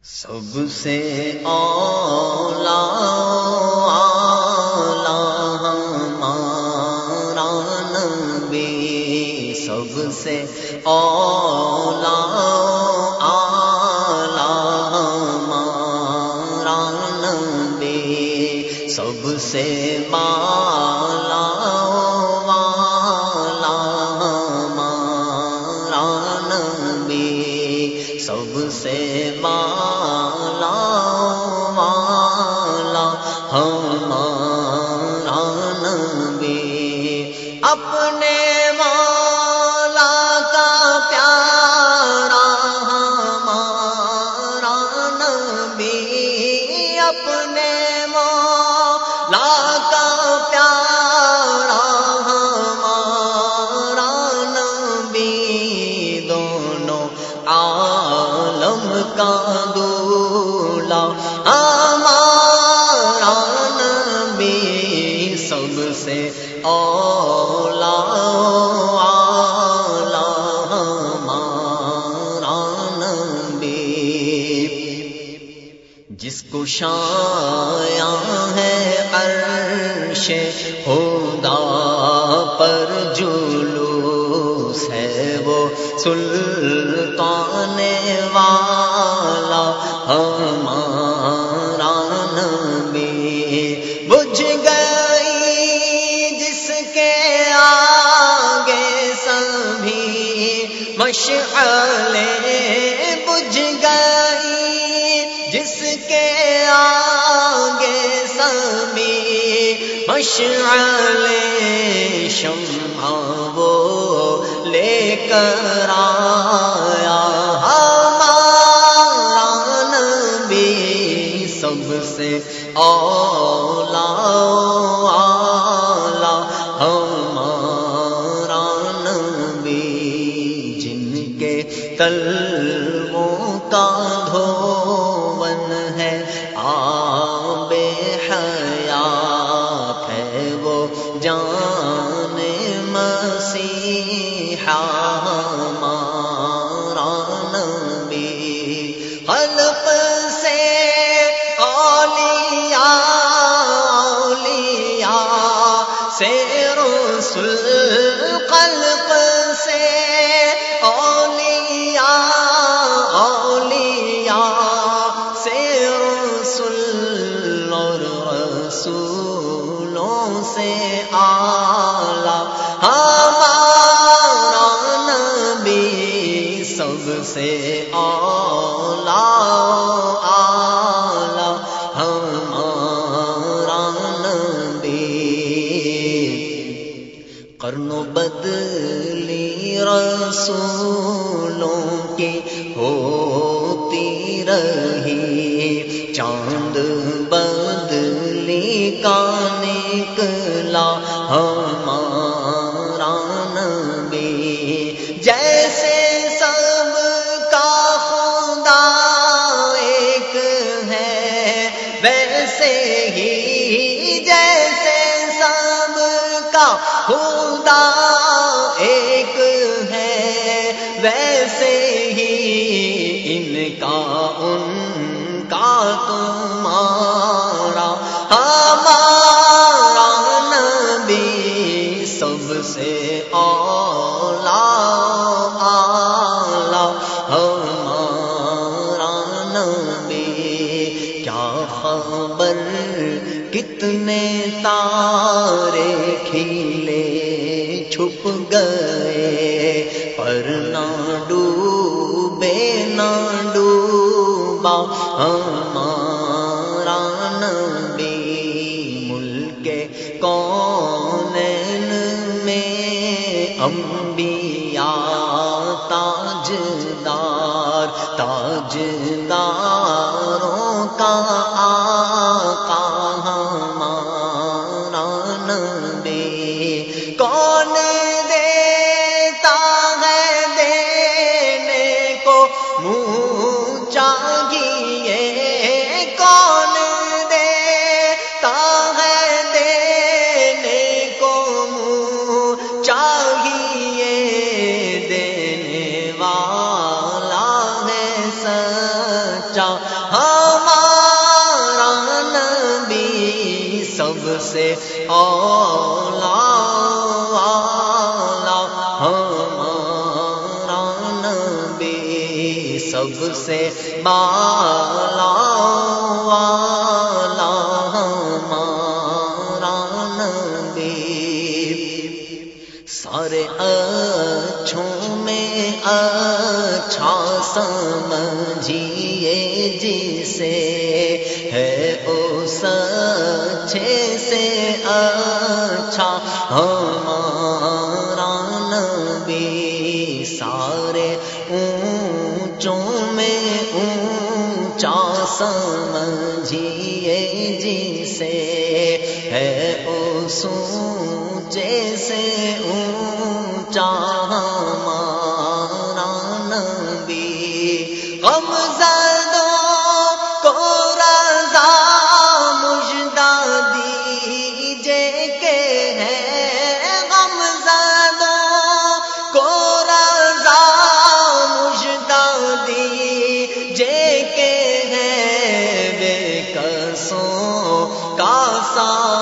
سب سے اولا ہمارا نبی، سب سے اولا ہمارا نبی، سب سے بالا والا ہمارا نبی، سب سے بالا والا ہمارا نبی، اپنے مولا کا پیارا ہمارا نبی، اپنے مولا کا پیارا ہمارا نبی، دونوں عالم کا دولا ہمارا نبی، سب سے اولا ہمارا نبی، جس کو شایع ہے عرش خدا پر جلوس ہے، وہ سلطان والا ہمارا نبی، بجھ گئی جس کے آگے سبھی مشعلیں، بجھ گئی جس کے آگے سبھی مشعلیں، شمع وہ لے کر آیا ہمارا نبی، سب سے اولا ہمارا نبی، جن کے تلووں کا دھون ہے آب حیات ہے، وہ جان مسیحا ہمارا نبی، خلق سے اولیاء سے رسول، خلق سے اولیاء سے رسول، اور رسولوں سے اعلیٰ ہمارا نبی، سب سے اولا ہمارا نبی، قرن و بدلی رسولوں کی ہوتی رہی، چاند بدلی کا نکلا ہمارا نبی، جیسے سب کا خدا ایک ہے ویسے ہی، جیسے سب کا خدا ایک ہے ویسے ہی، ان کا تمہارا ہمارا نبی، سب سے اولا ہمارا نبی، کیا خبر کتنے تارے کھلے چھپ گئے، پر نہ ڈوبے نہ ڈوبا ہمارا نبی، ملک کونین میں انبیاء تاجداروں کا آقا ہمارا نبی، کون دیتا ہے دینے کو منہ چاہیے، کون دیتا ہے دینے کو منہ چاہیے، دینے والا ہے سچ سچا ہمارا نبی سب سے اولا والا ہمارا نبی سب سے بالا والا ہمارا نبی سارے اچھوں میں اچھا سمجھیے جسے ہے اس اچھے سے اچھا ہمارا نبی سارے اونچوں میں اونچا سمجھیے جسے ہے اس اونچے سے اونچا ہمارا نبی غم زدوں کو رضا مژدہ دیجے کہ ہے غم زدوں کو رضا مژدہ دیجے کہ ہے بے کسوں کا سا